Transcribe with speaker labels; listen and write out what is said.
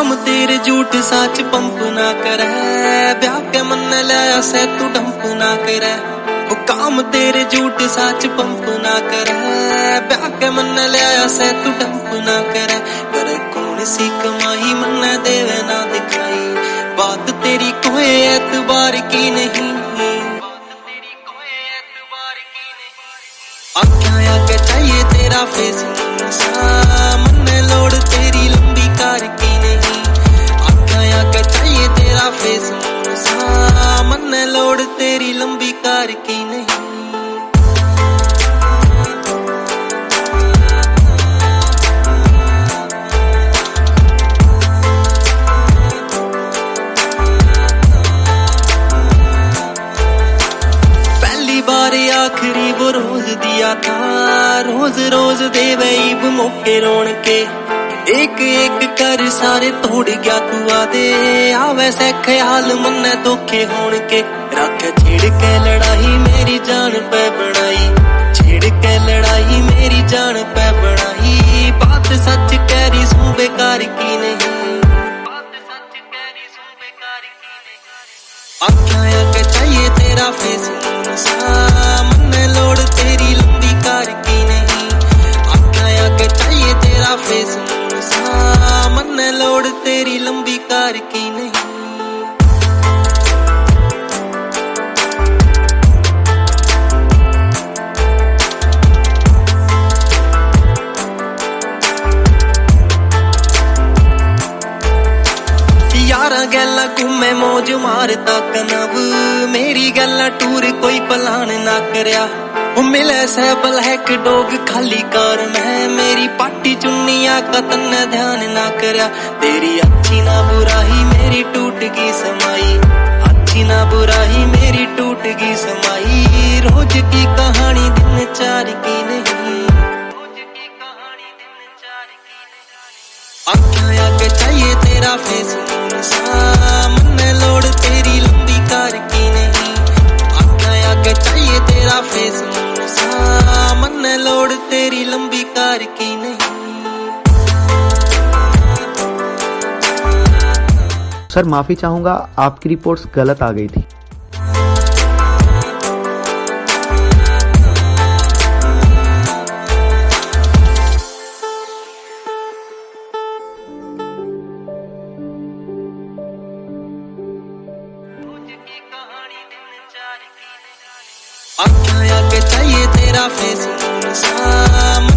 Speaker 1: काम तेरे झूठ सच पंप ना करे, ब्याह के मन लाया से तू डंप ना करे। वो काम तेरे झूठ सच पंप ना करे, ब्याह के मन लाया से तू डंप ना करे। करे कौन सी कमाई मन देवे ना दिखाई, बात तेरी कोई एतबार की नहीं। आँखें आके चाहिए तेरा फेस मन लोड तेरी लंबी कार की नहीं। आँखें आके चाहिए तेरा फेस मन लोड तेरी लंबी कार की नहीं। बार आखिरी वो रोज दिया था, रोज रोज दे वही मौके रोन के। एक एक कर सारे तोड़ गया तू आदे, आवे से ख्याल मन धोखे होन के। रख छेड़ के लड़ाई मेरी जान पे बनाई, छेड़ के लड़ाई मेरी जान पे बनाई। बात सच कह रही सू बेकार की नहीं, बात सच कह रही सू बेकार की नहीं। आँखें आके चाहिए तेरा फेस मन लोड तेरी लंबी कार की नहीं। आँखें आके चाहिए तेरा फेस मन लोड तेरी लंबी कार की नहीं। यारा गैला घूमे मौज मारता कनव, मेरी गैला टूर कोई प्लान ना करया। वो मिले से ब्लैक डॉग खाली कार में, मेरी पाटी चुन्निया का तन्ने ध्यान ना करया। तेरी अच्छी ना बुराई मेरी टूट गई समाई, अच्छी ना बुराई मेरी टूट गई समाई। रोज की कहानी दिन चार की नहीं, रोज की कहानी दिन चार की नहीं। आँखें आके चाहिए तेरा फेस मन लोड तेरी लंबी कार की नहीं। आँखें आके चाहिए तेरा फेस मन लोड तेरी लंबी कार की नहीं।
Speaker 2: सर माफी चाहूंगा, आपकी रिपोर्ट्स गलत आ गई थी।
Speaker 1: आँखें आके चाहिए तेरा फेस